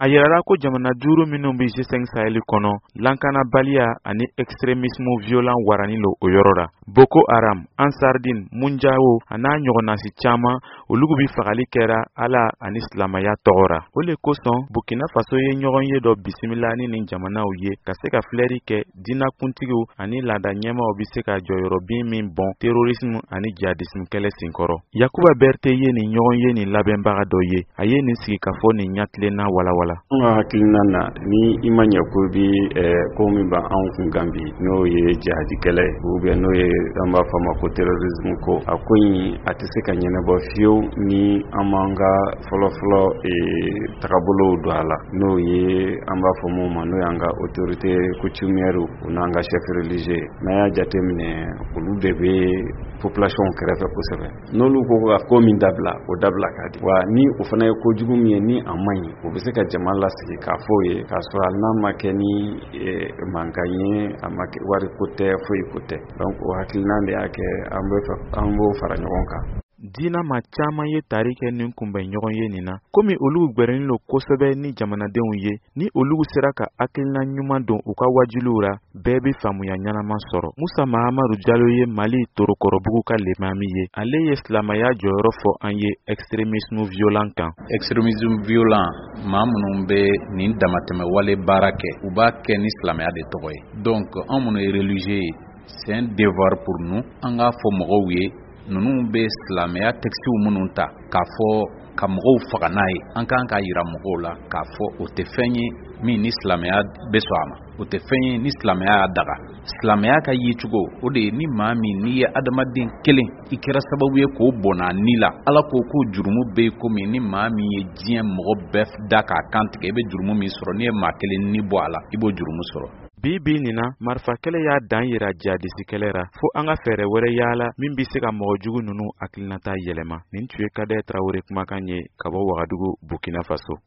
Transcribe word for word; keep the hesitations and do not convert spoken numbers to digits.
A yirala ko jamana duuru minnu bi G cinq Sahel kɔnɔ lankanabaliya ani extrémisme violent warani lo o yɔrɔ la. Boko Haram, Ansardine, Munjao ana ɲɔgɔnnasi caman olugu bi fagali kɛra Ala ani silamaya tɔgɔra. O le kosɔn Burkina Faso ye ɲɔgɔn ye dɔ bisimila ni nin jamanaw ye ka se ka filɛri kɛ diinakuntigiw ani laada ɲɛmaw bi se ka jɔyɔrɔbin min bɔn terrorisme ani djihadisme kɛlɛ senkɔrɔ. Yakuba Berté ye nin ɲɔgɔn ye nin labɛnbaga dɔ ye. A ye nin sigi ka fɔ nin ɲatilenna walawala. An ka hakilina na ni i ma ɲɛ ko bi ko min ba anw kun kan bi n'o ye jihadi kɛlɛ ye ou bien n'o ye an b'a fɔ ma ko terrorisme ko a ko in a tɛ se ka ɲɛnabɔ fiyewu ni an m'an ka fɔlɔfɔlɔ tagabolow don a la n'o ye an b'a fɔ mun ma n'o y'an ka autorité coutumière u n'an ka chef religieux n'an y'a jateminɛ olu de bɛ population kɛrɛfɛ kosɛbɛ n'olu ko ka ko min dabila o dabila ka di wa ni o fana ye kojugu min ye ni a man ɲi o bɛ se ka jama lasigi k'a fɔ ye k'a sɔrɔ n'a ma kɛ ni mankan ye a ma kɛ wari ko tɛ foyi ko tɛ donc o hakilina de y'a kɛ an bɛ an b'o fara ɲɔgɔn kan. Diina ma caman ye tari kɛ nin kunbɛn ɲɔgɔn ye nin na komi olugu gwɛrɛnin lo kosɛbɛ ni jamanadenw ye ni olugu sera ka hakilina ɲuman don u ka wajuliw ra bɛɛ bi faamuya ɲanama sɔrɔ. Musa Mahamadu Jalo ye Mali Torokɔrɔbugu ka limami ye. Ale ye silamaya jɔyɔrɔ fɔ an ye extrémisme violent kan. Extrémisme violent maa minnu bɛ nin damatɛmɛ wale baara kɛ u b'a kɛ ni silamaya de tɔgɔ ye. Donc an minnu ye religieux ye c'est un devoir pour nous an k'a fɔ mɔgɔw ye ninnu bɛ silamɛya textiw minnu ta k'a fɔ ka mɔgɔw faga n'a ye an kan k'a yira mɔgɔw la k'a fɔ o tɛ fɛn ye min ni silamɛya bɛ sɔn a ma o tɛ fɛn ye ni silamɛya y'a daga silamɛya ka ye cogo o de ye ni maa min n'i ye adamaden kelen i kɛra sababu ye k'o bɔnna ni la Ala ko ko jurumu bɛ yen komi ni maa min ye diɲɛ mɔgɔ bɛɛ da k'a kan tigɛ i bɛ jurumu min sɔrɔ n'i ye maa kelen ni bɔ a la i b'o jurumu sɔrɔ. Bi bi nin na marifa kɛlɛ y'a dan yira jihadisi kɛlɛ ra fo an ka fɛɛrɛ wɛrɛ yaala min bi se ka mɔgɔ jugu ninnu hakilinata yɛlɛma. Nin tun ye Kadɛ Tarawele kumakan ye ka bɔ Wagadugu Burkina Faso.